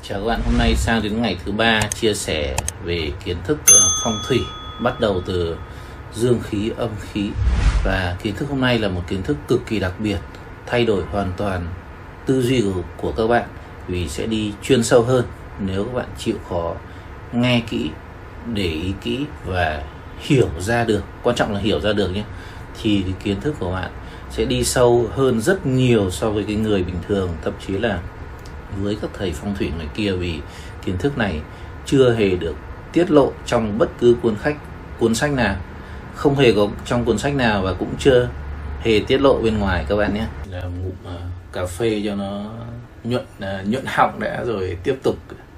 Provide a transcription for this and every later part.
Chào các bạn, hôm nay sang đến ngày thứ 3 chia sẻ về kiến thức phong thủy, bắt đầu từ dương khí, âm khí. Và kiến thức hôm nay là một kiến thức cực kỳ đặc biệt, thay đổi hoàn toàn tư duy của các bạn, vì sẽ đi chuyên sâu hơn nếu các bạn chịu khó nghe kỹ, để ý kỹ và hiểu ra được. Quan trọng là hiểu ra được nhé, thì cái kiến thức của bạn sẽ đi sâu hơn rất nhiều so với cái người bình thường, thậm chí là với các thầy phong thủy ngoài kia, vì kiến thức này chưa hề được tiết lộ trong bất cứ cuốn sách nào, không hề có trong cuốn sách nào, và cũng chưa hề tiết lộ bên ngoài các bạn nhé. Là ngụm cà phê cho nó nhuận họng đã rồi tiếp tục.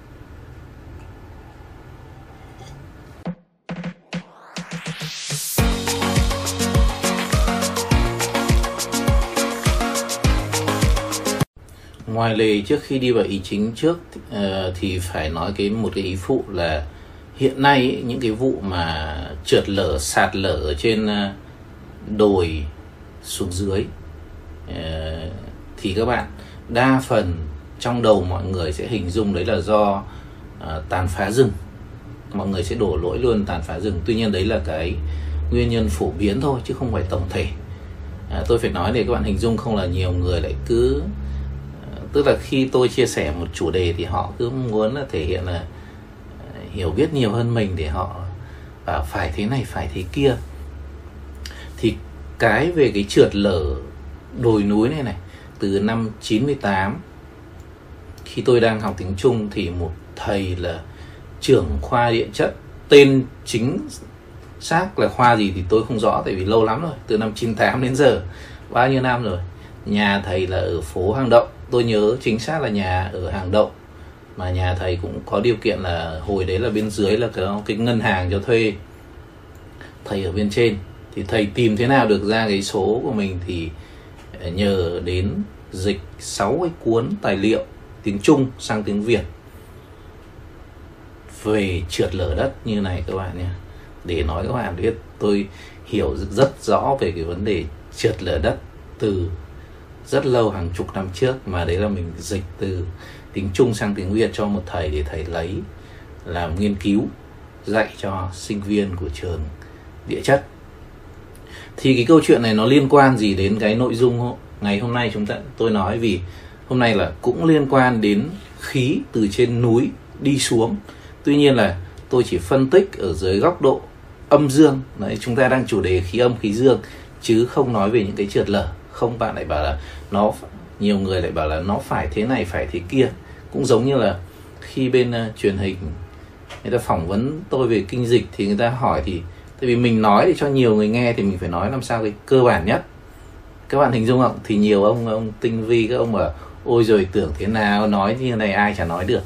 Ngoài lề, trước khi đi vào ý chính trước thì phải nói một cái ý phụ là hiện nay ấy, những cái vụ mà trượt lở, sạt lở ở trên đồi xuống dưới thì các bạn đa phần trong đầu mọi người sẽ hình dung đấy là do tàn phá rừng. Mọi người sẽ đổ lỗi luôn tàn phá rừng. Tuy nhiên đấy là cái nguyên nhân phổ biến thôi chứ không phải tổng thể. Tôi phải nói để các bạn hình dung, không là nhiều người lại cứ tức là khi tôi chia sẻ một chủ đề thì họ cứ muốn là thể hiện là hiểu biết nhiều hơn mình, để họ bảo phải thế này, phải thế kia. Thì cái về cái trượt lở đồi núi này từ năm 98, khi tôi đang học tiếng Trung, thì một thầy là trưởng khoa điện chất, tên chính xác là khoa gì thì tôi không rõ, tại vì lâu lắm rồi, từ năm 98 đến giờ, bao nhiêu năm rồi. Nhà thầy là ở phố Hàng Động, tôi nhớ chính xác là nhà ở Hàng Động, mà nhà thầy cũng có điều kiện là hồi đấy là bên dưới là cái ngân hàng cho thuê, thầy ở bên trên. Thì thầy tìm thế nào được ra cái số của mình thì nhờ đến dịch 6 cái cuốn tài liệu tiếng Trung sang tiếng Việt về trượt lở đất như này các bạn nhé, để nói các bạn biết tôi hiểu rất rõ về cái vấn đề trượt lở đất từ rất lâu, hàng chục năm trước, mà đấy là mình dịch từ tiếng Trung sang tiếng Việt cho một thầy để thầy lấy làm nghiên cứu dạy cho sinh viên của trường địa chất. Thì cái câu chuyện này nó liên quan gì đến cái nội dung ngày hôm nay tôi nói, vì hôm nay là cũng liên quan đến khí từ trên núi đi xuống. Tuy nhiên là tôi chỉ phân tích ở dưới góc độ âm dương. Đấy, chúng ta đang chủ đề khí âm khí dương, chứ không nói về những cái trượt lở. Không, bạn lại bảo là nhiều người lại bảo là nó phải thế này, phải thế kia. Cũng giống như là khi bên truyền hình người ta phỏng vấn tôi về kinh dịch thì người ta hỏi, thì tại vì mình nói để cho nhiều người nghe thì mình phải nói làm sao cái cơ bản nhất. Các bạn hình dung không? Thì nhiều ông tinh vi, các ông bảo ôi rồi tưởng thế nào, nói như này ai chả nói được.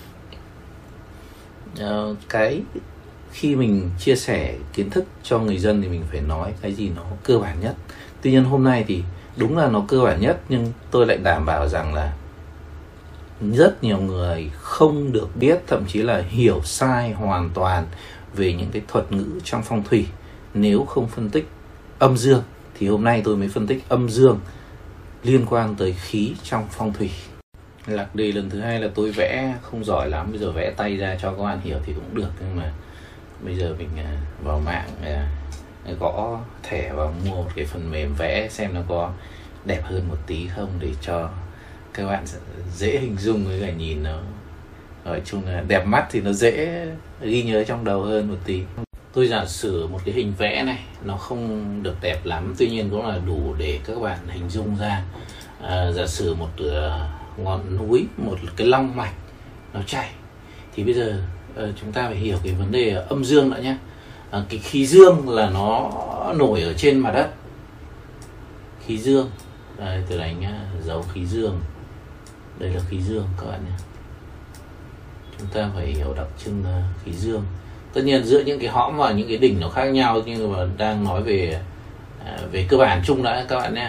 Cái khi mình chia sẻ kiến thức cho người dân thì mình phải nói cái gì nó cơ bản nhất. Tuy nhiên hôm nay thì đúng là nó cơ bản nhất, nhưng tôi lại đảm bảo rằng là rất nhiều người không được biết, thậm chí là hiểu sai hoàn toàn về những cái thuật ngữ trong phong thủy nếu không phân tích âm dương. Thì hôm nay tôi mới phân tích âm dương liên quan tới khí trong phong thủy. Lạc đề lần thứ hai là tôi vẽ không giỏi lắm, bây giờ vẽ tay ra cho các bạn hiểu thì cũng được, nhưng mà bây giờ mình vào mạng gõ thẻ và mua một cái phần mềm vẽ xem nó có đẹp hơn một tí không, để cho các bạn dễ hình dung với cả nhìn nó, nói chung là đẹp mắt thì nó dễ ghi nhớ trong đầu hơn một tí. Tôi giả sử một cái hình vẽ này nó không được đẹp lắm, tuy nhiên cũng là đủ để các bạn hình dung ra. Giả sử một ngọn núi, một cái long mạch nó chảy, thì bây giờ chúng ta phải hiểu cái vấn đề âm dương nữa nhé. Cái khí dương là nó nổi ở trên mặt đất. Khí dương, đây tôi đánh dấu khí dương, đây là khí dương các bạn nhé. Chúng ta phải hiểu đặc trưng khí dương. Tất nhiên giữa những cái hõm và những cái đỉnh nó khác nhau, nhưng mà đang nói về cơ bản chung đã các bạn nhé.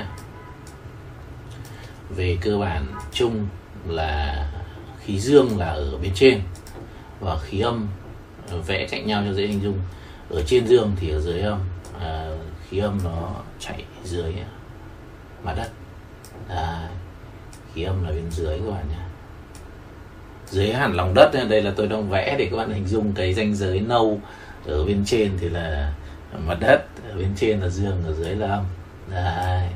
Về cơ bản chung là khí dương là ở bên trên và khí âm vẽ cạnh nhau cho dễ hình dung. Ở trên dương thì ở dưới âm, khí âm nó chạy dưới mặt đất. Khí âm là bên dưới các bạn nhé. dưới hẳn lòng đất. Đây là tôi đang vẽ để các bạn hình dung cái ranh giới nâu, ở bên trên thì là mặt đất, ở bên trên là dương, ở dưới là âm. Đấy.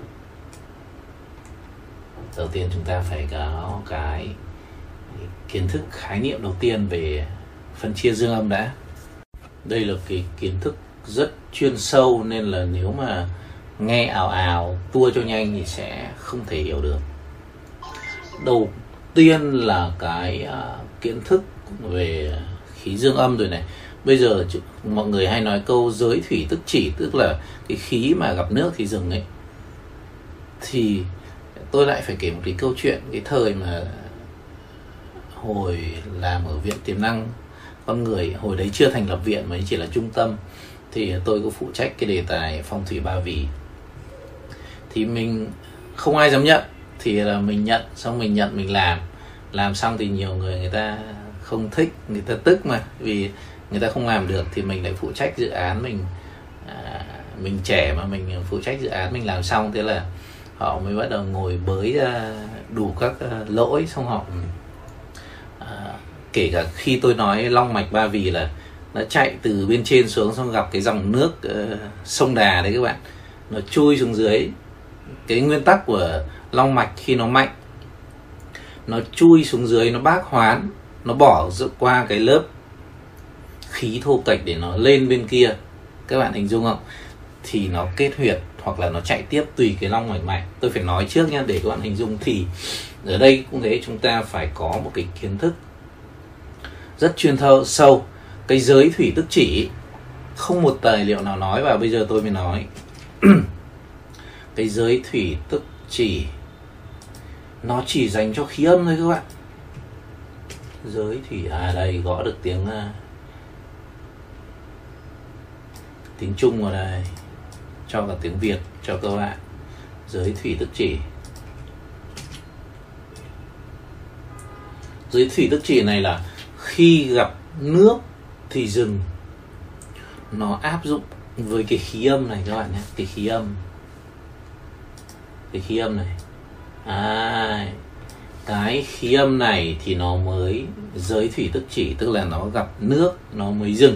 Đầu tiên chúng ta phải có cái kiến thức khái niệm đầu tiên về phân chia dương âm đã. Đây là cái kiến thức rất chuyên sâu nên là nếu mà nghe ào ào tua cho nhanh thì sẽ không thể hiểu được. Đầu tiên là cái kiến thức về khí dương âm rồi này. Bây giờ mọi người hay nói câu giới thủy tức chỉ, tức là cái khí mà gặp nước thì dừng ấy. Thì tôi lại phải kể một cái câu chuyện cái thời mà hồi làm ở Viện Tiềm năng Con Người, hồi đấy chưa thành lập viện mà chỉ là trung tâm, thì tôi có phụ trách cái đề tài phong thủy Ba Vì. Thì mình không ai dám nhận, thì là mình nhận, xong mình nhận mình làm xong thì nhiều người ta không thích, người ta tức mà, vì người ta không làm được thì mình lại phụ trách dự án. Mình trẻ mà mình phụ trách dự án, mình làm xong, thế là họ mới bắt đầu ngồi bới ra đủ các lỗi, xong họ kể cả khi tôi nói long mạch Ba Vì là nó chạy từ bên trên xuống, xong gặp cái dòng nước sông Đà đấy các bạn, nó chui xuống dưới. Cái nguyên tắc của long mạch khi nó mạnh, nó chui xuống dưới, nó bác hoán, nó bỏ qua cái lớp khí thô kệch để nó lên bên kia, các bạn hình dung không? Thì nó kết huyệt hoặc là nó chạy tiếp tùy cái long mạch mạnh. Tôi phải nói trước nha để các bạn hình dung. Thì ở đây cũng thế, chúng ta phải có một cái kiến thức rất chuyên sâu. Cái giới thủy tức chỉ không một tài liệu nào nói, và bây giờ tôi mới nói. Cái giới thủy tức chỉ nó chỉ dành cho khí âm thôi các bạn. Giới thủy, đây gõ được tiếng Trung vào đây, cho cả tiếng Việt cho các bạn. Giới thủy tức chỉ. Giới thủy tức chỉ này là khi gặp nước thì dừng. Nó áp dụng với cái khí âm này các bạn nhé, cái khí âm. Cái khí âm này. Cái khí âm này thì nó mới giới thủy tức chỉ, tức là nó gặp nước nó mới dừng.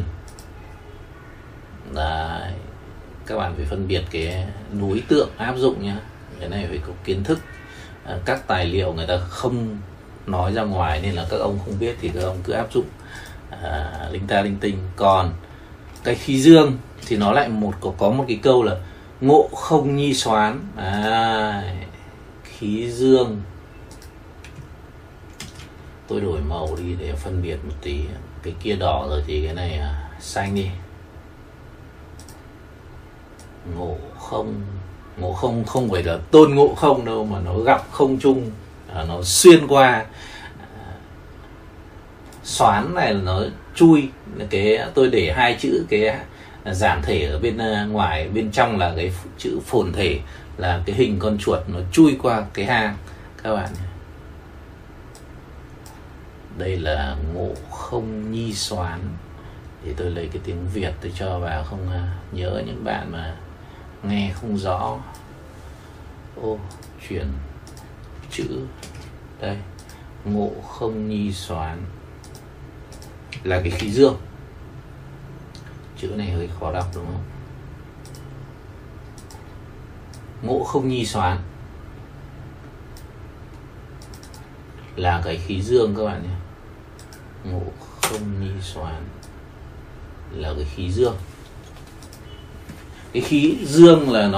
Đấy. Các bạn phải phân biệt cái đối tượng áp dụng nhá. Cái này phải có kiến thức. Các tài liệu người ta không nói ra ngoài nên là các ông không biết thì các ông cứ áp dụng linh ta linh tinh. Còn cái khí dương thì nó lại có một cái câu là ngộ không nhi xoán. Khí dương, tôi đổi màu đi để phân biệt một tí. Cái kia đỏ rồi thì cái này xanh đi. Ngộ không không phải là Tôn Ngộ Không đâu, mà nó gặp không trung, nó xuyên qua. Xoán này là nó chui. Cái tôi để hai chữ cái giản thể ở bên ngoài, bên trong là cái chữ phồn thể, là cái hình con chuột nó chui qua cái hang các bạn. Đây là ngộ không nhi xoán. Thì tôi lấy cái tiếng Việt tôi cho vào, không nhớ những bạn mà nghe không rõ. Chuyển chữ đây. Ngộ không nhi xoán là cái khí dương. Chữ này hơi khó đọc đúng không? Ngộ không nhi xoán là cái khí dương các bạn nhé. Ngộ không nhi xoán là cái khí dương. Cái khí dương là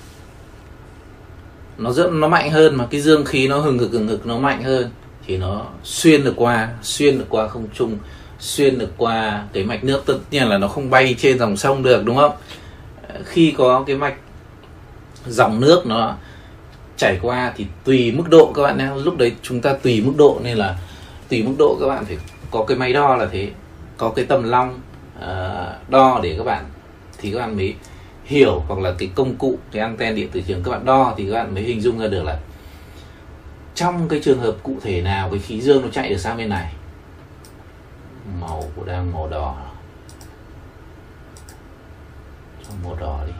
nó mạnh hơn, mà cái dương khí nó hừng hực nó mạnh hơn thì nó xuyên được qua không trung, xuyên được qua cái mạch nước. Tất nhiên là nó không bay trên dòng sông được đúng không? Khi có cái mạch dòng nước nó chảy qua thì tùy mức độ các bạn nhé. Lúc đấy chúng ta tùy mức độ, nên là tùy mức độ các bạn phải có cái máy đo là thế, có cái tầm long đo để các bạn, thì các bạn mới hiểu, hoặc là cái công cụ, cái anten điện tử trường các bạn đo thì các bạn mới hình dung ra được là trong cái trường hợp cụ thể nào cái khí dương nó chạy được sang bên này. Màu của đang màu đỏ, cho màu đỏ đi.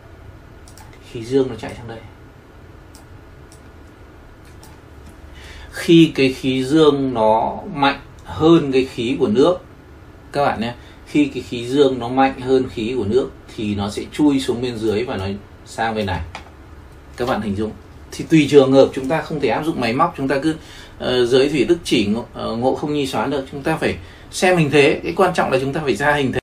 Khí dương nó chạy sang đây. khi cái khí dương nó mạnh hơn cái khí của nước các bạn nhé, khi cái khí dương nó mạnh hơn khí của nước thì nó sẽ chui xuống bên dưới và nó sang bên này. Các bạn hình dung. Thì tùy trường hợp chúng ta không thể áp dụng máy móc, chúng ta cứ giới thủy tức chỉ ngộ không nhi xoán được. Chúng ta phải xem hình thế. Cái quan trọng là chúng ta phải ra hình thế.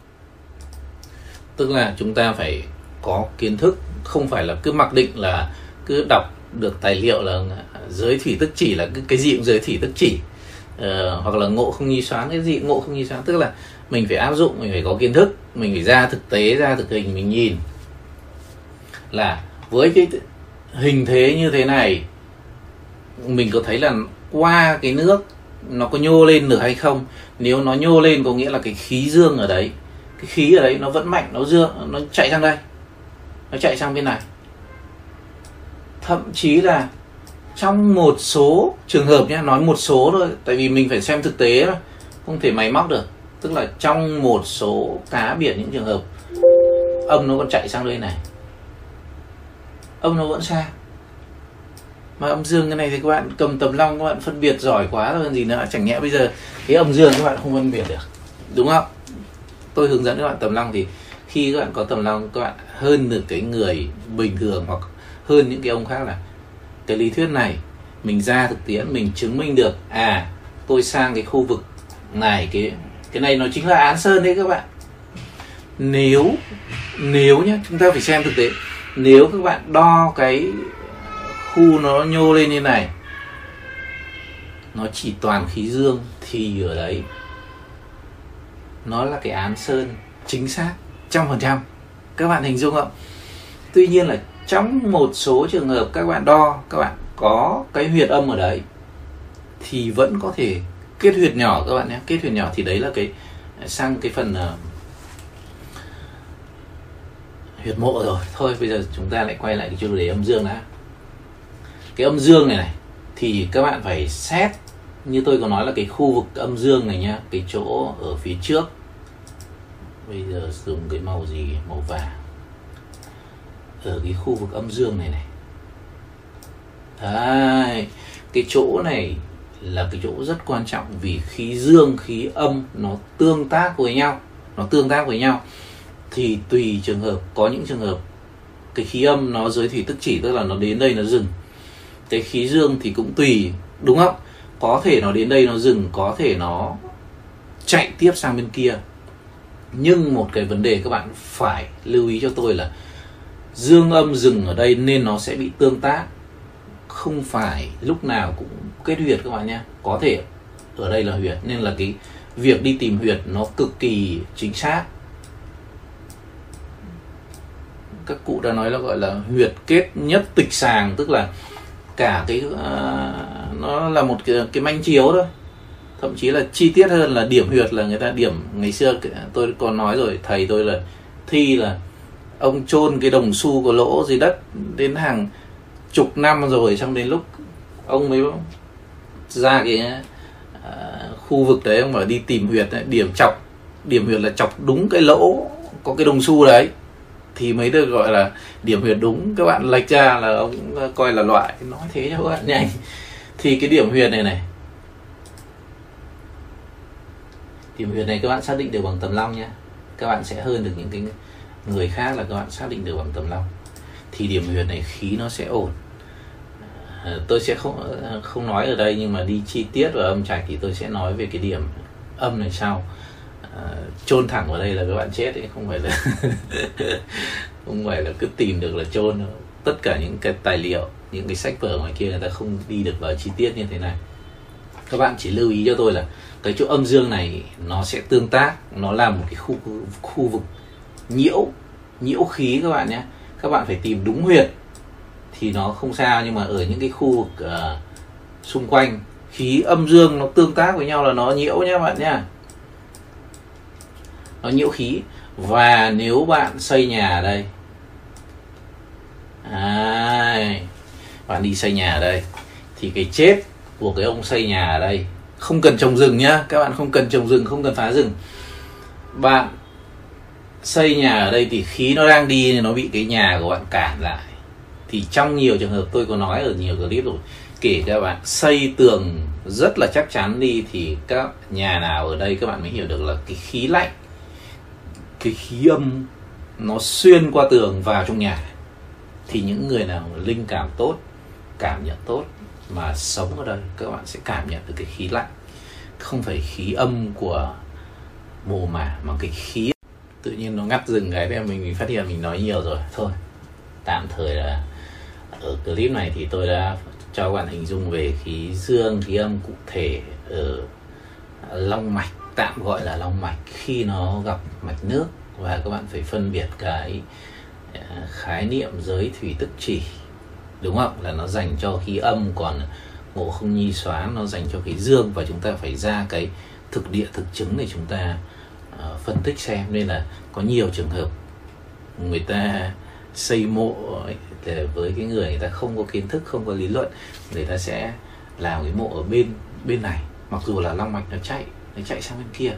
Tức là chúng ta phải có kiến thức, không phải là cứ mặc định là cứ đọc được tài liệu là giới thủy tức chỉ là cái gì cũng giới thủy tức chỉ, hoặc là ngộ không nhi xoán cái gì ngộ không nhi xoán. Tức là mình phải áp dụng, mình phải có kiến thức, mình phải ra thực tế, ra thực hình, mình nhìn là với cái hình thế như thế này mình có thấy là qua cái nước nó có nhô lên được hay không. Nếu nó nhô lên có nghĩa là cái khí dương ở đấy, cái khí ở đấy nó vẫn mạnh, nó chạy sang đây, nó chạy sang bên này. Thậm chí là trong một số trường hợp nhé, nói một số thôi, tại vì mình phải xem thực tế thôi, không thể máy móc được. Tức là trong một số cá biệt những trường hợp âm nó còn chạy sang đây này, âm nó vẫn sang. Mà âm dương cái này thì các bạn cầm tầm long các bạn phân biệt giỏi quá rồi còn gì nữa. Chẳng nhẽ bây giờ cái âm dương các bạn không phân biệt được, đúng không? Tôi hướng dẫn các bạn tầm long thì khi các bạn có tầm long các bạn hơn được cái người bình thường hoặc hơn những cái ông khác là cái lý thuyết này mình ra thực tiễn mình chứng minh được tôi sang cái khu vực này, cái này nó chính là Án Sơn đấy các bạn. Nếu nhé, chúng ta phải xem thực tế. Nếu các bạn đo cái khu nó nhô lên như này, nó chỉ toàn khí dương thì ở đấy nó là cái Án Sơn chính xác 100%. Các bạn hình dung không? Tuy nhiên là trong một số trường hợp các bạn đo, các bạn có cái huyệt âm ở đấy thì vẫn có thể kết huyệt nhỏ các bạn nhé. Kết huyệt nhỏ thì đấy là cái sang cái phần huyệt mộ rồi. Thôi bây giờ chúng ta lại quay lại cái chủ đề âm dương đã. Cái âm dương này thì các bạn phải xét, như tôi có nói là cái khu vực âm dương này nhá, cái chỗ ở phía trước. Bây giờ dùng cái màu gì? Màu vàng. Ở cái khu vực âm dương này này. Đấy, cái chỗ này là cái chỗ rất quan trọng vì khí dương, khí âm nó tương tác với nhau. Thì tùy trường hợp, có những trường hợp cái khí âm nó giới thủy tức chỉ, tức là nó đến đây nó dừng. Cái khí dương thì cũng tùy, đúng không? Có thể nó đến đây nó dừng, có thể nó chạy tiếp sang bên kia. Nhưng một cái vấn đề các bạn phải lưu ý cho tôi là dương âm dừng ở đây nên nó sẽ bị tương tác, không phải lúc nào cũng kết huyệt các bạn nhé. Có thể ở đây là huyệt, nên là cái việc đi tìm huyệt nó cực kỳ chính xác. Các cụ đã nói là gọi là huyệt kết nhất tịch sàng, tức là cả cái nó là một cái manh chiếu thôi. Thậm chí là chi tiết hơn là điểm huyệt là người ta điểm, ngày xưa tôi còn nói rồi, thầy tôi là thi là ông chôn cái đồng xu có lỗ dưới đất đến hàng chục năm rồi, xong đến lúc ông mới ra cái khu vực đấy, ông bảo đi tìm huyệt đấy, điểm huyệt là chọc đúng cái lỗ có cái đồng xu đấy thì mới được gọi là điểm huyệt đúng. Các bạn lệch ra là ông coi là loại, nói thế cho các bạn nhanh. Thì cái điểm huyệt này điểm huyệt này các bạn xác định được bằng tầm long nhé. Các bạn sẽ hơn được những cái người khác là các bạn xác định được bằng tầm long. Thì điểm huyệt này khí nó sẽ ổn. Tôi sẽ không nói ở đây, nhưng mà đi chi tiết vào âm trạch thì tôi sẽ nói về cái điểm âm này sau. Chôn thẳng vào đây là các bạn chết ấy, không phải là cứ tìm được là chôn. Tất cả những cái tài liệu, những cái sách vở ngoài kia người ta không đi được vào chi tiết như thế này. Các bạn chỉ lưu ý cho tôi là cái chỗ âm dương này nó sẽ tương tác, nó là một cái khu vực nhiễu khí các bạn nhé. Các bạn phải tìm đúng huyệt thì nó không sao, nhưng mà ở những cái khu vực xung quanh khí âm dương nó tương tác với nhau là nó nhiễu nhé bạn nhé. Nó nhiễu khí. Và nếu bạn xây nhà ở đây, bạn đi xây nhà ở đây thì cái chết của cái ông xây nhà ở đây, không cần trồng rừng nhá, các bạn không cần trồng rừng, không cần phá rừng. Bạn xây nhà ở đây thì khí nó đang đi thì nó bị cái nhà của bạn cản lại. Thì trong nhiều trường hợp, tôi có nói ở nhiều clip rồi, kể các bạn xây tường rất là chắc chắn đi thì các nhà nào ở đây các bạn mới hiểu được là cái khí lạnh, cái khí âm nó xuyên qua tường vào trong nhà, thì những người nào linh cảm tốt, cảm nhận tốt mà sống ở đây, các bạn sẽ cảm nhận được cái khí lạnh, không phải khí âm của mồ mả mà cái khí. Tự nhiên nó ngắt dừng cái thì mình phát hiện mình nói nhiều rồi. Thôi tạm thời là ở clip này thì tôi đã cho các bạn hình dung về khí dương, khí âm cụ thể ở long mạch, tạm gọi là long mạch, khi nó gặp mạch nước. Và các bạn phải phân biệt cái khái niệm giới thủy tức chỉ, đúng không, là nó dành cho khí âm, còn Ngộ Không Nhi Xoán nó dành cho khí dương. Và chúng ta phải ra cái thực địa thực chứng để chúng ta phân tích xem. Nên là có nhiều trường hợp người ta xây mộ ấy, với cái người ta không có kiến thức, không có lý luận, người ta sẽ làm cái mộ ở bên này, mặc dù là long mạch nó chạy sang bên kia.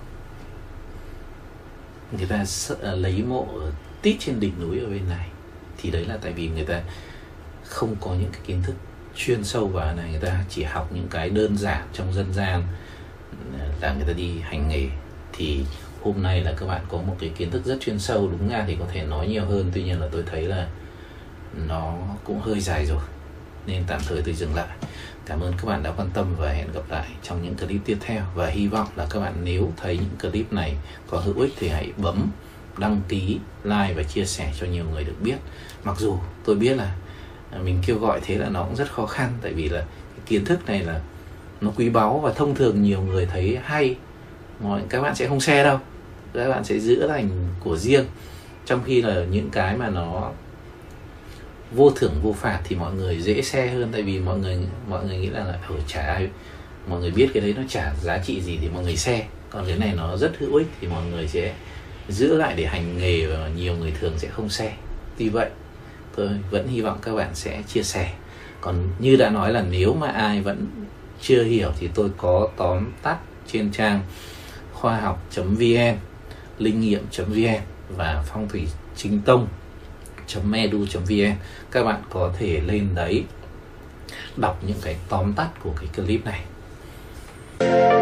Người ta lấy mộ tít trên đỉnh núi ở bên này, thì đấy là tại vì người ta không có những cái kiến thức chuyên sâu vào này, người ta chỉ học những cái đơn giản trong dân gian là người ta đi hành nghề. Thì hôm nay là các bạn có một cái kiến thức rất chuyên sâu, đúng ra thì có thể nói nhiều hơn, tuy nhiên là tôi thấy là nó cũng hơi dài rồi nên tạm thời tôi dừng lại. Cảm ơn các bạn đã quan tâm và hẹn gặp lại trong những clip tiếp theo. Và hy vọng là các bạn nếu thấy những clip này có hữu ích thì hãy bấm đăng ký, like và chia sẻ cho nhiều người được biết. Mặc dù tôi biết là mình kêu gọi thế là nó cũng rất khó khăn, tại vì là cái kiến thức này là nó quý báu và thông thường nhiều người thấy hay, các bạn sẽ không share đâu, các bạn sẽ giữ thành của riêng. Trong khi là những cái mà nó vô thưởng vô phạt thì mọi người dễ share hơn, tại vì mọi người nghĩ là chả ai, mọi người biết cái đấy nó chả giá trị gì thì mọi người share. Còn cái này nó rất hữu ích thì mọi người sẽ giữ lại để hành nghề, và nhiều người thường sẽ không share. Tuy vậy tôi vẫn hy vọng các bạn sẽ chia sẻ. Còn như đã nói là nếu mà ai vẫn chưa hiểu thì tôi có tóm tắt trên trang khoa học.vn, linh nghiệm.vn và phong thủy chính tông.edu.vn. Các bạn có thể lên đấy đọc những cái tóm tắt của cái clip này.